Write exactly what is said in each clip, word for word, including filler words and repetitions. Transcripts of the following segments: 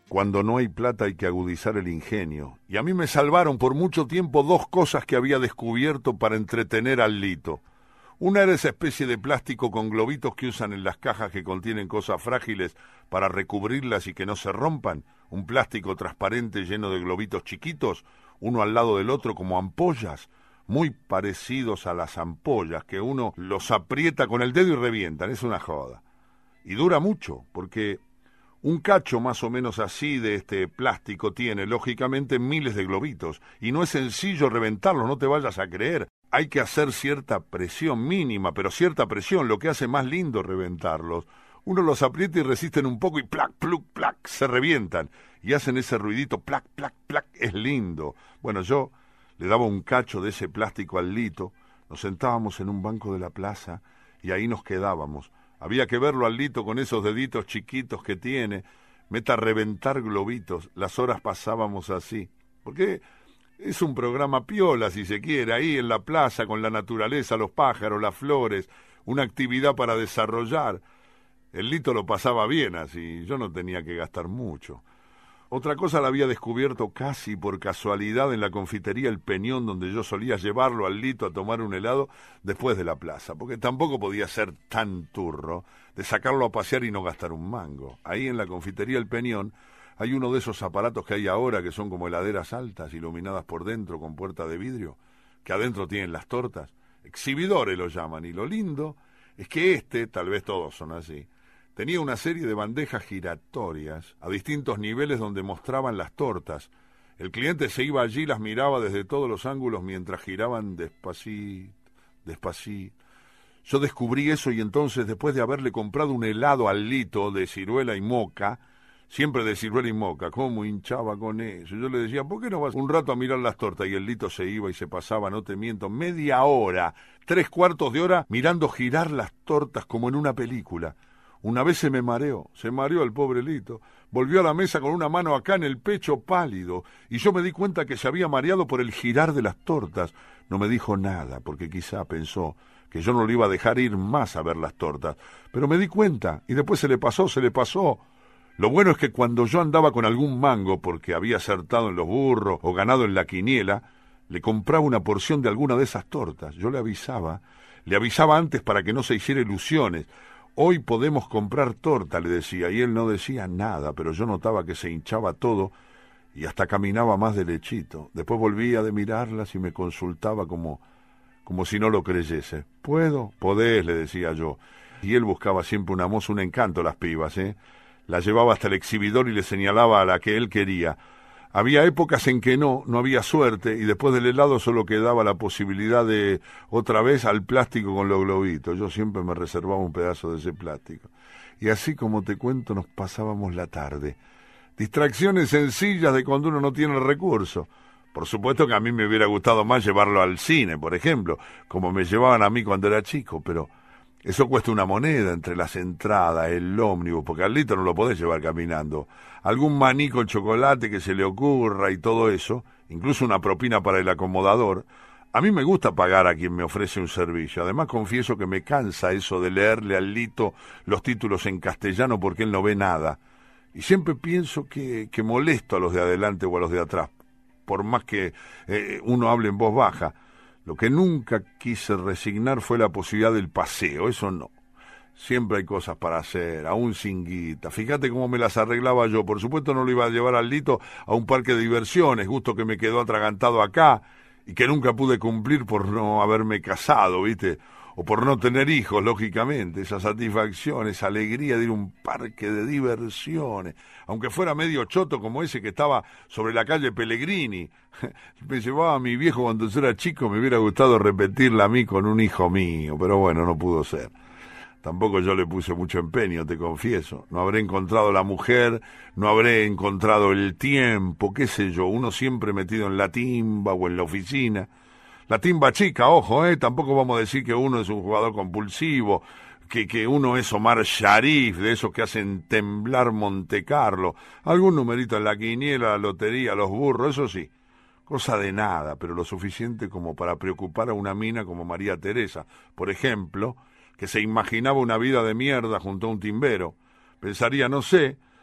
Cuando no hay plata hay que agudizar el ingenio. Y a mí me salvaron por mucho tiempo dos cosas que había descubierto para entretener al Lito. Una era esa especie de plástico con globitos que usan en las cajas que contienen cosas frágiles para recubrirlas y que no se rompan. Un plástico transparente lleno de globitos chiquitos, uno al lado del otro como ampollas, muy parecidos a las ampollas, que uno los aprieta con el dedo y revientan. Es una joda. Y dura mucho, porque un cacho más o menos así de este plástico tiene, lógicamente, miles de globitos. Y no es sencillo reventarlos, no te vayas a creer. Hay que hacer cierta presión mínima, pero cierta presión, lo que hace más lindo reventarlos. Uno los aprieta y resisten un poco y plac, pluc, plac, se revientan. Y hacen ese ruidito, plac, plac, plac, es lindo. Bueno, yo le daba un cacho de ese plástico al Lito, nos sentábamos en un banco de la plaza y ahí nos quedábamos. Había que verlo al Lito con esos deditos chiquitos que tiene, meta a reventar globitos. Las horas pasábamos así. Porque es un programa piola, si se quiere, ahí en la plaza, con la naturaleza, los pájaros, las flores, una actividad para desarrollar. El Lito lo pasaba bien así, yo no tenía que gastar mucho. Otra cosa la había descubierto casi por casualidad en la confitería El Peñón, donde yo solía llevarlo al Lito a tomar un helado después de la plaza, porque tampoco podía ser tan turro de sacarlo a pasear y no gastar un mango. Ahí en la confitería El Peñón hay uno de esos aparatos que hay ahora que son como heladeras altas, iluminadas por dentro con puerta de vidrio, que adentro tienen las tortas. Exhibidores lo llaman, y lo lindo es que este, tal vez todos son así, tenía una serie de bandejas giratorias a distintos niveles donde mostraban las tortas. El cliente se iba allí y las miraba desde todos los ángulos mientras giraban despacito, despacito. Yo descubrí eso y entonces, después de haberle comprado un helado al Lito de ciruela y moca, siempre de ciruela y moca, cómo hinchaba con eso. Yo le decía, ¿por qué no vas un rato a mirar las tortas? Y el Lito se iba y se pasaba, no te miento, media hora, tres cuartos de hora mirando girar las tortas como en una película. Una vez se me mareó, se mareó el pobre Lito, volvió a la mesa con una mano acá en el pecho pálido, y yo me di cuenta que se había mareado por el girar de las tortas. No me dijo nada, porque quizá pensó que yo no le iba a dejar ir más a ver las tortas, pero me di cuenta, y después se le pasó, se le pasó. Lo bueno es que cuando yo andaba con algún mango, porque había acertado en los burros o ganado en la quiniela, le compraba una porción de alguna de esas tortas. Yo le avisaba, le avisaba antes para que no se hiciera ilusiones. Hoy podemos comprar torta, le decía, y él no decía nada, pero yo notaba que se hinchaba todo y hasta caminaba más derechito. Después volvía de mirarlas y me consultaba como, como si no lo creyese. ¿Puedo? Podés, le decía yo. Y él buscaba siempre una moza, un encanto las pibas, ¿eh? La llevaba hasta el exhibidor y le señalaba a la que él quería. Había épocas en que no, no había suerte, y después del helado solo quedaba la posibilidad de, otra vez, al plástico con los globitos. Yo siempre me reservaba un pedazo de ese plástico. Y así, como te cuento, nos pasábamos la tarde. Distracciones sencillas de cuando uno no tiene recursos. Por supuesto que a mí me hubiera gustado más llevarlo al cine, por ejemplo, como me llevaban a mí cuando era chico, pero eso cuesta una moneda entre las entradas, el ómnibus, porque al Lito no lo podés llevar caminando. Algún maní con chocolate que se le ocurra y todo eso, incluso una propina para el acomodador. A mí me gusta pagar a quien me ofrece un servicio. Además, confieso que me cansa eso de leerle al Lito los títulos en castellano porque él no ve nada. Y siempre pienso que, que molesto a los de adelante o a los de atrás, por más que eh, uno hable en voz baja. Lo que nunca quise resignar fue la posibilidad del paseo, eso no. Siempre hay cosas para hacer, aún sin guita. Fíjate cómo me las arreglaba yo. Por supuesto no lo iba a llevar al Lito a un parque de diversiones, gusto que me quedó atragantado acá y que nunca pude cumplir por no haberme casado, ¿viste? O por no tener hijos, lógicamente. Esa satisfacción, esa alegría de ir a un parque de diversiones, aunque fuera medio choto como ese que estaba sobre la calle Pellegrini. Me llevaba a mi viejo cuando yo era chico, me hubiera gustado repetirla a mí con un hijo mío, pero bueno, no pudo ser. Tampoco yo le puse mucho empeño, te confieso. No habré encontrado la mujer, no habré encontrado el tiempo, qué sé yo, uno siempre metido en la timba o en la oficina. La timba chica, ojo, eh, tampoco vamos a decir que uno es un jugador compulsivo, que, que uno es Omar Sharif, de esos que hacen temblar Monte Carlo. Algún numerito en la quiniela, la lotería, los burros, eso sí. Cosa de nada, pero lo suficiente como para preocupar a una mina como María Teresa, por ejemplo, que se imaginaba una vida de mierda junto a un timbero. Pensaría, no sé,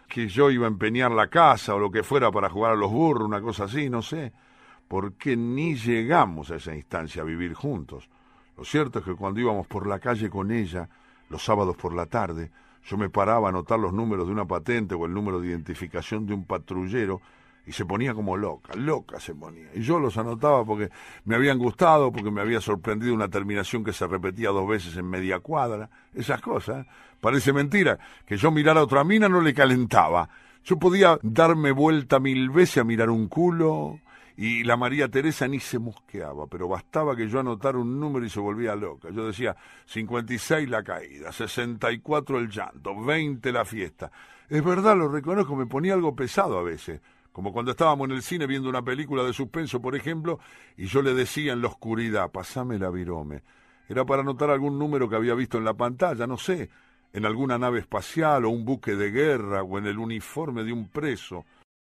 que yo iba a empeñar la casa o lo que fuera para jugar a los burros, una cosa así, no sé. Porque ni llegamos a esa instancia a vivir juntos. Lo cierto es que cuando íbamos por la calle con ella, los sábados por la tarde, yo me paraba a anotar los números de una patente o el número de identificación de un patrullero y se ponía como loca, loca se ponía. Y yo los anotaba porque me habían gustado, porque me había sorprendido una terminación que se repetía dos veces en media cuadra, esas cosas. ¿eh? Parece mentira, que yo mirar a otra mina no le calentaba. Yo podía darme vuelta mil veces a mirar un culo y la María Teresa ni se mosqueaba, pero bastaba que yo anotara un número y se volvía loca. Yo decía, cincuenta y seis la caída, sesenta y cuatro el llanto, veinte la fiesta. Es verdad, lo reconozco, me ponía algo pesado a veces. Como cuando estábamos en el cine viendo una película de suspenso, por ejemplo, y yo le decía en la oscuridad, pasame la virome. Era para anotar algún número que había visto en la pantalla, no sé, en alguna nave espacial o un buque de guerra o en el uniforme de un preso.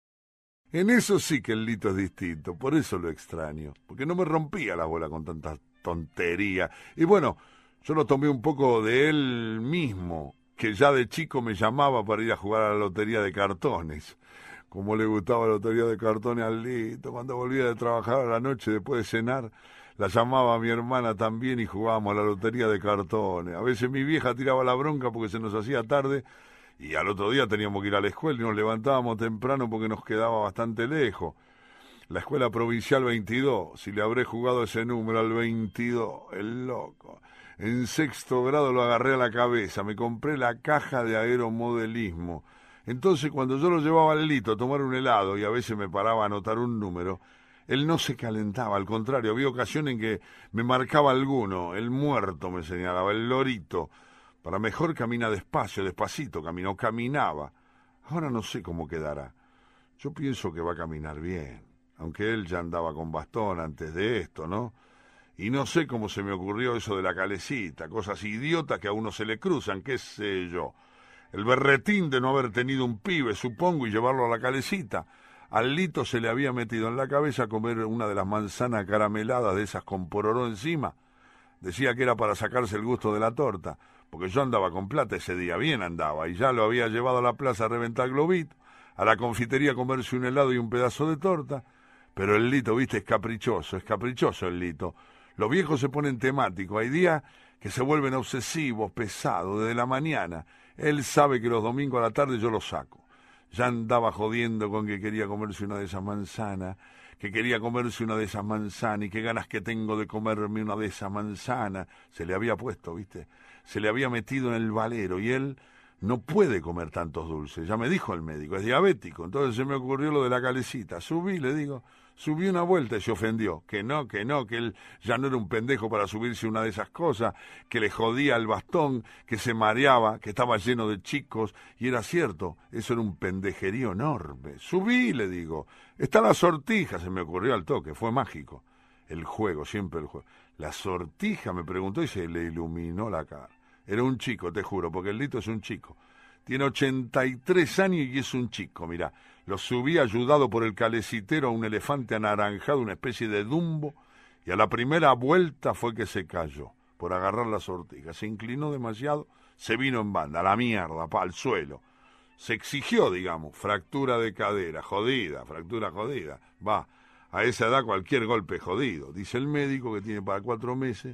En eso sí que el Lito es distinto, por eso lo extraño, porque no me rompía la bola con tanta tontería. Y bueno, yo lo tomé un poco de él mismo, que ya de chico me llamaba para ir a jugar a la lotería de cartones. Como le gustaba la lotería de cartones al Lito, cuando volvía de trabajar a la noche después de cenar, la llamaba a mi hermana también y jugábamos a la lotería de cartones. A veces mi vieja tiraba la bronca porque se nos hacía tarde y al otro día teníamos que ir a la escuela y nos levantábamos temprano porque nos quedaba bastante lejos. La escuela provincial veintidós, si le habré jugado ese número al veintidós, el loco. En sexto grado lo agarré a la cabeza, me compré la caja de aeromodelismo. Entonces, cuando yo lo llevaba al Lito a tomar un helado y a veces me paraba a anotar un número, él no se calentaba, al contrario, había ocasiones en que me marcaba alguno, el muerto me señalaba, el lorito. Para mejor camina despacio, despacito caminó, caminaba. Ahora no sé cómo quedará. Yo pienso que va a caminar bien, aunque él ya andaba con bastón antes de esto, ¿no? Y no sé cómo se me ocurrió eso de la calecita, cosas idiotas que a uno se le cruzan, qué sé yo. El berretín de no haber tenido un pibe, supongo, y llevarlo a la calecita. Al Lito se le había metido en la cabeza comer una de las manzanas carameladas de esas con pororó encima. Decía que era para sacarse el gusto de la torta, porque yo andaba con plata ese día, bien andaba, y ya lo había llevado a la plaza a reventar globito, a la confitería a comerse un helado y un pedazo de torta. Pero el Lito, viste, es caprichoso, es caprichoso el Lito. Los viejos se ponen temáticos, hay días que se vuelven obsesivos, pesados, desde la mañana. Él sabe que los domingos a la tarde yo lo saco. Ya andaba jodiendo con que quería comerse una de esas manzanas, que quería comerse una de esas manzanas, y qué ganas que tengo de comerme una de esas manzanas. Se le había puesto, ¿viste? Se le había metido en el valero, y él no puede comer tantos dulces. Ya me dijo el médico, es diabético. Entonces se me ocurrió lo de la calecita. Subí, le digo, subí una vuelta y se ofendió. Que no, que no, que él ya no era un pendejo para subirse una de esas cosas, que le jodía el bastón, que se mareaba, que estaba lleno de chicos. Y era cierto, eso era un pendejerío enorme. Subí, le digo. Está la sortija, se me ocurrió al toque, fue mágico. El juego, siempre el juego. La sortija, me preguntó y se le iluminó la cara. Era un chico, te juro, porque el Lito es un chico. Tiene ochenta y tres años y es un chico, mirá. Lo subí ayudado por el calecitero a un elefante anaranjado, una especie de Dumbo, y a la primera vuelta fue que se cayó por agarrar la sortija. Se inclinó demasiado, se vino en banda, a la mierda, pa, al suelo. Se exigió, digamos, fractura de cadera, jodida, fractura jodida. Va, a esa edad cualquier golpe es jodido. Dice el médico que tiene para cuatro meses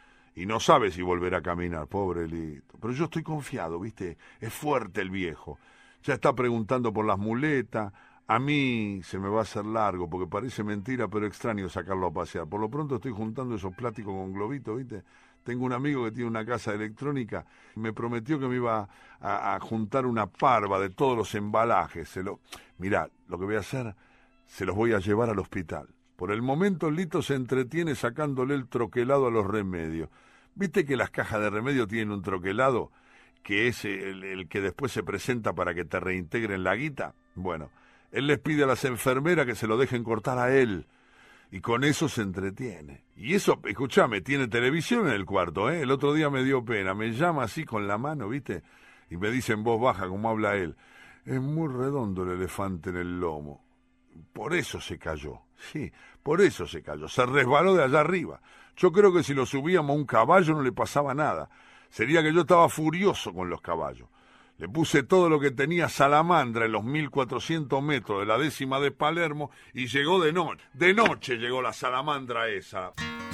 y no sabe si volverá a caminar, pobre Lito. Pero yo estoy confiado, ¿viste? Es fuerte el viejo. Ya está preguntando por las muletas. A mí se me va a hacer largo, porque parece mentira, pero extraño sacarlo a pasear. Por lo pronto estoy juntando esos plásticos con globitos, ¿viste? Tengo un amigo que tiene una casa electrónica y me prometió que me iba a, a juntar una parva de todos los embalajes. Se lo... Mirá, lo que voy a hacer, se los voy a llevar al hospital. Por el momento Lito se entretiene sacándole el troquelado a los remedios. ¿Viste que las cajas de remedio tienen un troquelado que es el, el que después se presenta para que te reintegren la guita? Bueno, él les pide a las enfermeras que se lo dejen cortar a él. Y con eso se entretiene. Y eso, escuchame, tiene televisión en el cuarto, ¿eh? El otro día me dio pena. Me llama así con la mano, ¿viste? Y me dice en voz baja, como habla él. Es muy redondo el elefante en el lomo. Por eso se cayó. Sí, por eso se cayó. Se resbaló de allá arriba. Yo creo que si lo subíamos a un caballo no le pasaba nada. Sería que yo estaba furioso con los caballos. Le puse todo lo que tenía salamandra en los mil cuatrocientos metros de la décima de Palermo y llegó de noche. De noche llegó la salamandra esa.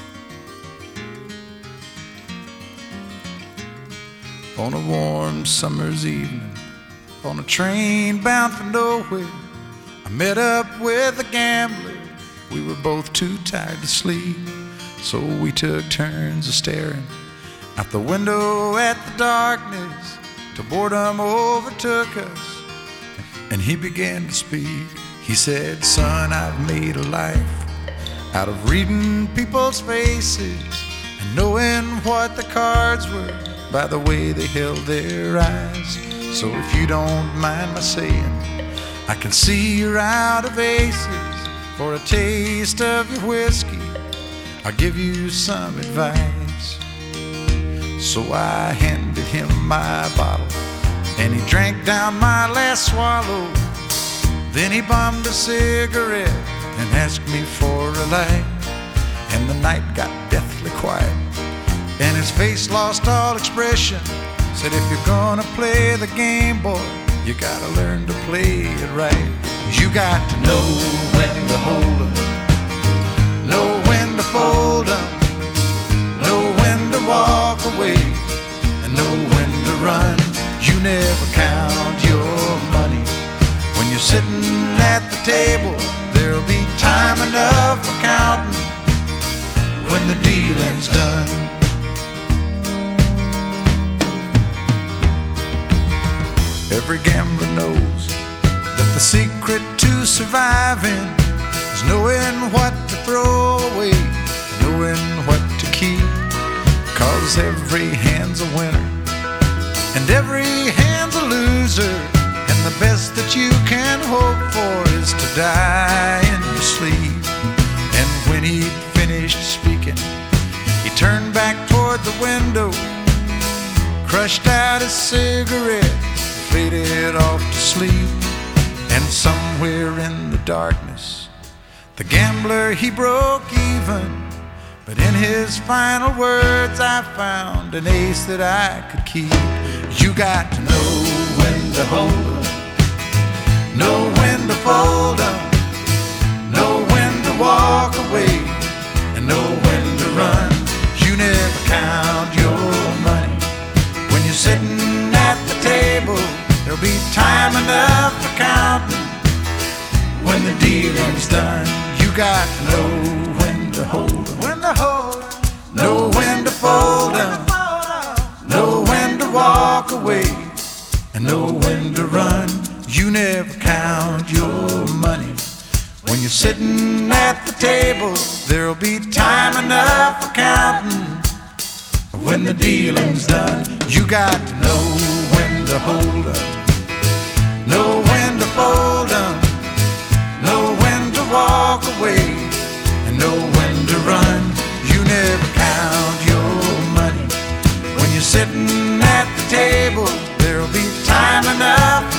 On a warm summer's evening, on a train bound for nowhere, I met up with a gambler. We were both too tired to sleep, so we took turns of staring out the window at the darkness till boredom overtook us, and he began to speak. He said, "Son, I've made a life out of reading people's faces and knowing what the cards were by the way they held their eyes. So if you don't mind my saying, I can see you're out of aces. For a taste of your whiskey, I'll give you some advice." So I handed him my bottle, and he drank down my last swallow. Then he bummed a cigarette and asked me for a light. And the night got deathly quiet, and his face lost all expression. Said, "If you're gonna play the game, boy, you gotta learn to play it right. You got to know when to hold 'em, know when to fold 'em, know when to walk away, and know when to run. You never count your money when you're sitting at the table. There'll be time enough for counting when the dealing's done." Every gambler knows that the secret to surviving is knowing what to throw away, knowing what to keep. 'Cause every hand's a winner and every hand's a loser, and the best that you can hope for is to die in your sleep. And when he'd finished speaking, he turned back toward the window, crushed out his cigarette, faded off to sleep. And somewhere in the darkness, the gambler, he broke even. But in his final words, I found an ace that I could keep. You got to know when to hold 'em, know when to fold 'em, know when to walk away, and know when to run. You never count your money when you're sitting at the table. There'll be time enough for counting when the dealing's done. You got to know when to hold 'em, when to hold 'em, know when to fold 'em, know when to walk away, and know when to run. You never count your money when you're sitting at the table. There'll be time enough for counting when the dealing's done. You got to know when to hold 'em, know when to fold 'em, know when to walk away, and know when to run. You never count your money when you're sitting at the table. There'll be time enough